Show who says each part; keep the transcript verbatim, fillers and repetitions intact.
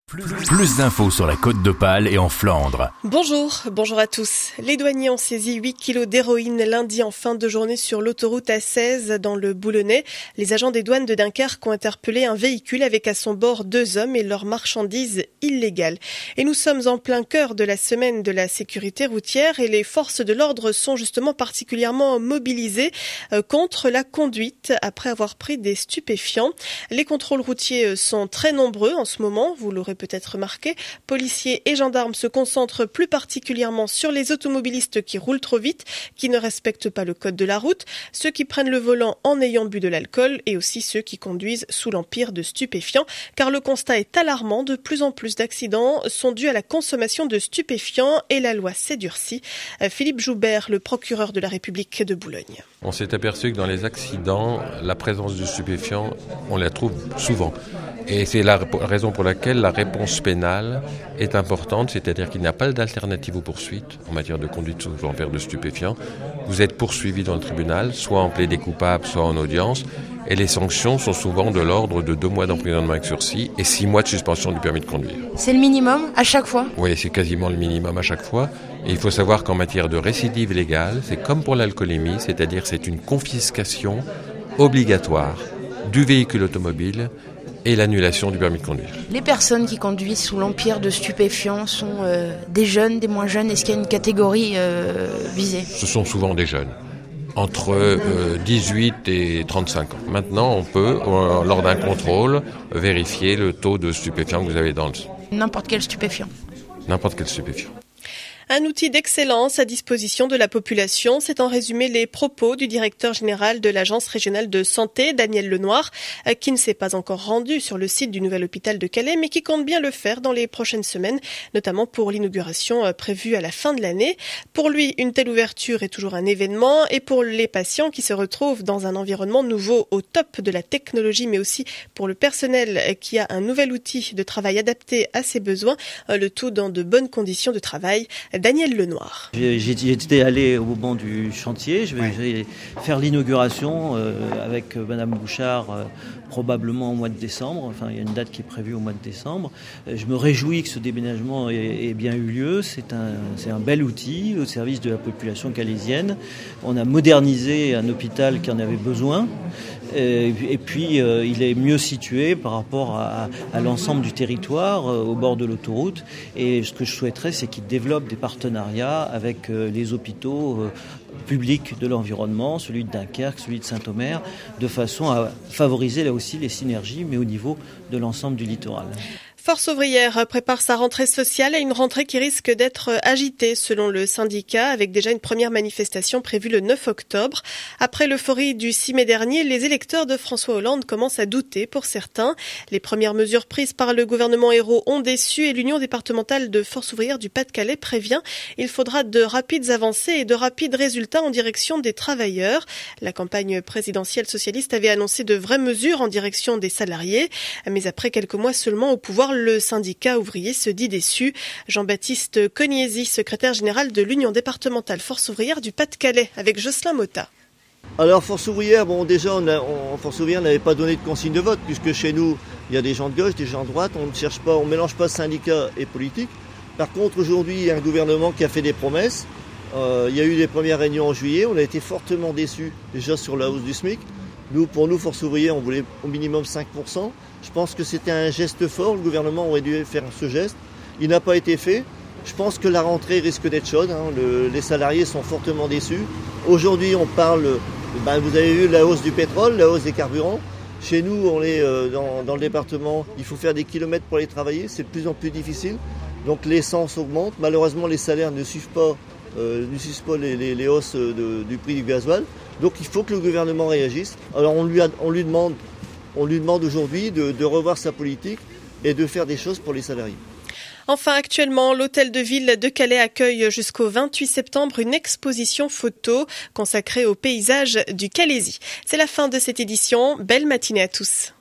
Speaker 1: Plus, plus d'infos sur la Côte d'Opale et en Flandre.
Speaker 2: Bonjour, bonjour à tous. Les douaniers ont saisi huit kilos d'héroïne lundi en fin de journée sur l'autoroute A seize dans le Boulonnais. Les agents des douanes de Dunkerque ont interpellé un véhicule avec à son bord deux hommes et leurs marchandises illégales. Et nous sommes en plein cœur de la semaine de la sécurité routière et les forces de l'ordre sont justement particulièrement mobilisées contre la conduite après avoir pris des stupéfiants. Les contrôles routiers sont très nombreux en ce moment, vous l'aurez peut-être remarqué. Policiers et gendarmes se concentrent plus particulièrement sur les automobilistes qui roulent trop vite, qui ne respectent pas le code de la route, ceux qui prennent le volant en ayant bu de l'alcool et aussi ceux qui conduisent sous l'empire de stupéfiants. Car le constat est alarmant, de plus en plus d'accidents sont dus à la consommation de stupéfiants et la loi s'est durcie. Philippe Joubert, le procureur de la République de Boulogne.
Speaker 3: On s'est aperçu que dans les accidents, la présence de stupéfiants, on la trouve souvent. Et c'est la raison pour laquelle la réponse pénale est importante, c'est-à-dire qu'il n'y a pas d'alternative aux poursuites en matière de conduite sous l'empire de stupéfiants. Vous êtes poursuivi dans le tribunal, soit en plaidé coupable, soit en audience, et les sanctions sont souvent de l'ordre de deux mois d'emprisonnement avec sursis et six mois de suspension du permis de conduire.
Speaker 4: C'est le minimum à chaque fois ?
Speaker 3: Oui, c'est quasiment le minimum à chaque fois. Et il faut savoir qu'en matière de récidive légale, c'est comme pour l'alcoolémie, c'est-à-dire c'est une confiscation obligatoire du véhicule automobile et l'annulation du permis de conduire.
Speaker 4: Les personnes qui conduisent sous l'empire de stupéfiants sont euh, des jeunes, des moins jeunes. Est-ce qu'il y a une catégorie euh, visée ?
Speaker 3: Ce sont souvent des jeunes, entre euh, dix-huit et trente-cinq ans. Maintenant, on peut, euh, lors d'un contrôle, vérifier le taux de stupéfiants que vous avez dans le sang.
Speaker 4: N'importe quel stupéfiant.
Speaker 3: N'importe quel stupéfiant.
Speaker 2: Un outil d'excellence à disposition de la population, c'est en résumé les propos du directeur général de l'Agence régionale de santé, Daniel Lenoir, qui ne s'est pas encore rendu sur le site du nouvel hôpital de Calais, mais qui compte bien le faire dans les prochaines semaines, notamment pour l'inauguration prévue à la fin de l'année. Pour lui, une telle ouverture est toujours un événement, et pour les patients qui se retrouvent dans un environnement nouveau au top de la technologie, mais aussi pour le personnel qui a un nouvel outil de travail adapté à ses besoins, le tout dans de bonnes conditions de travail. Daniel Lenoir.
Speaker 5: J'étais allé au moment du chantier, je vais ouais. faire l'inauguration euh, avec Madame Bouchard euh, probablement au mois de décembre, enfin il y a une date qui est prévue au mois de décembre. Je me réjouis que ce déménagement ait, ait bien eu lieu, c'est un, c'est un bel outil au service de la population calaisienne. On a modernisé un hôpital qui en avait besoin. Et, et puis euh, il est mieux situé par rapport à, à l'ensemble du territoire euh, au bord de l'autoroute, et ce que je souhaiterais c'est qu'il développe des partenariats avec euh, les hôpitaux euh, publics de l'environnement, celui de Dunkerque, celui de Saint-Omer, de façon à favoriser là aussi les synergies, mais au niveau de l'ensemble du littoral.
Speaker 2: Force ouvrière prépare sa rentrée sociale à une rentrée qui risque d'être agitée selon le syndicat, avec déjà une première manifestation prévue le neuf octobre. Après l'euphorie du six mai dernier, les électeurs de François Hollande commencent à douter pour certains. Les premières mesures prises par le gouvernement Ayrault ont déçu et l'Union départementale de Force ouvrière du Pas-de-Calais prévient il faudra de rapides avancées et de rapides résultats en direction des travailleurs. La campagne présidentielle socialiste avait annoncé de vraies mesures en direction des salariés, mais après quelques mois seulement au pouvoir, le syndicat ouvrier se dit déçu. Jean-Baptiste Cognézy, secrétaire général de l'Union départementale Force ouvrière du Pas-de-Calais, avec Jocelyn Motta.
Speaker 6: Alors Force ouvrière, bon déjà, on a, on, Force ouvrière n'avait pas donné de consigne de vote, puisque chez nous, il y a des gens de gauche, des gens de droite, on ne cherche pas, on ne mélange pas syndicats et politique. Par contre, aujourd'hui, il y a un gouvernement qui a fait des promesses. Euh, il y a eu des premières réunions en juillet, on a été fortement déçus déjà sur la hausse du SMIC. Nous, pour nous, Force ouvrière, on voulait au minimum cinq pour cent. Je pense que c'était un geste fort, le gouvernement aurait dû faire ce geste. Il n'a pas été fait. Je pense que la rentrée risque d'être chaude, hein. Le, les salariés sont fortement déçus. Aujourd'hui, on parle, ben, vous avez vu la hausse du pétrole, la hausse des carburants. Chez nous, on est euh, dans, dans le département, il faut faire des kilomètres pour aller travailler, c'est de plus en plus difficile. Donc l'essence augmente, malheureusement les salaires ne suivent pas, euh, ne suivent pas les, les, les hausses de, du prix du gasoil. Donc il faut que le gouvernement réagisse. Alors on lui, a, on lui demande, on lui demande aujourd'hui de, de revoir sa politique et de faire des choses pour les salariés.
Speaker 2: Enfin, actuellement, l'hôtel de ville de Calais accueille jusqu'au vingt-huit septembre une exposition photo consacrée aux paysages du Calaisis. C'est la fin de cette édition. Belle matinée à tous.